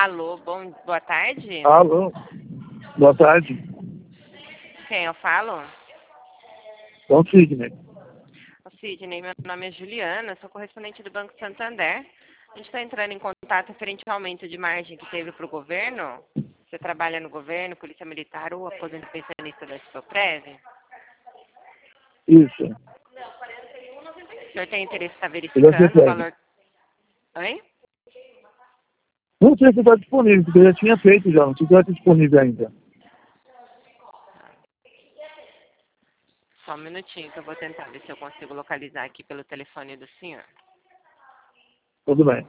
Alô, boa tarde. Alô, boa tarde. Quem eu falo? Bom, Sidney. Sidney, meu nome é Juliana, sou correspondente do Banco Santander. A gente está entrando em contato referente ao aumento de margem que teve para o governo. Você trabalha no governo, Polícia Militar ou aposentado pensionista da Exproprev? Isso. O senhor tem interesse em estar verificando o valor... Oi? Não sei se está disponível, porque eu já tinha feito já, não sei se está disponível ainda. Só um minutinho que eu vou tentar ver se eu consigo localizar aqui pelo telefone do senhor. Tudo bem.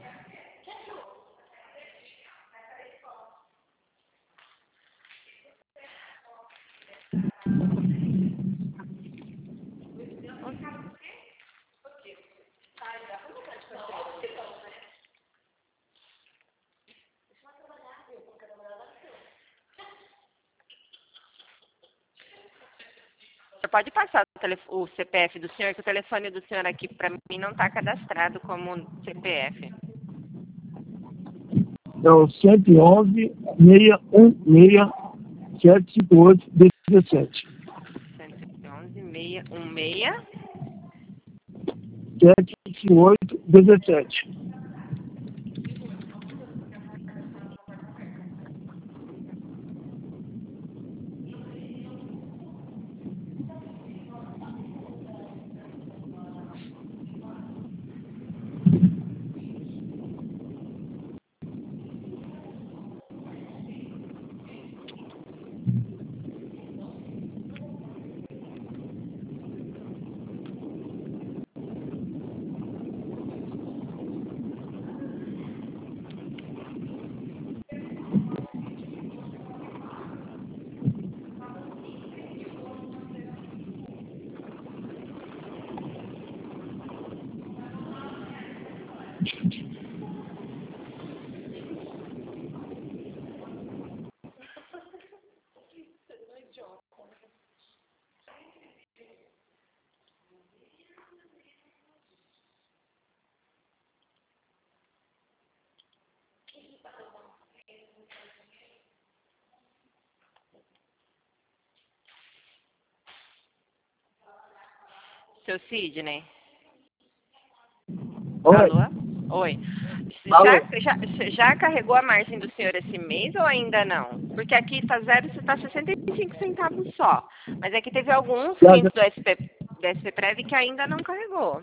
Você pode passar o CPF do senhor, que o telefone do senhor aqui para mim não está cadastrado como CPF. É o 111-616-758-17. 111-616. 758-17. Seu Sidney? Oi. Alô? Oi. Alô. Já carregou a margem do senhor esse mês ou ainda não? Porque aqui está zero, você está 65 centavos só. Mas aqui teve alguns clientes do SPPrev que ainda não carregou.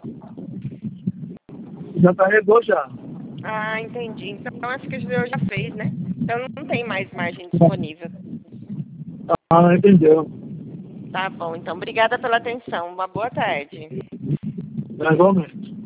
Já carregou já. Ah, entendi. Então acho que o senhor já fez, né? Então não tem mais margem disponível. Ah, entendeu. Tá bom, então obrigada pela atenção. Uma boa tarde. Igualmente.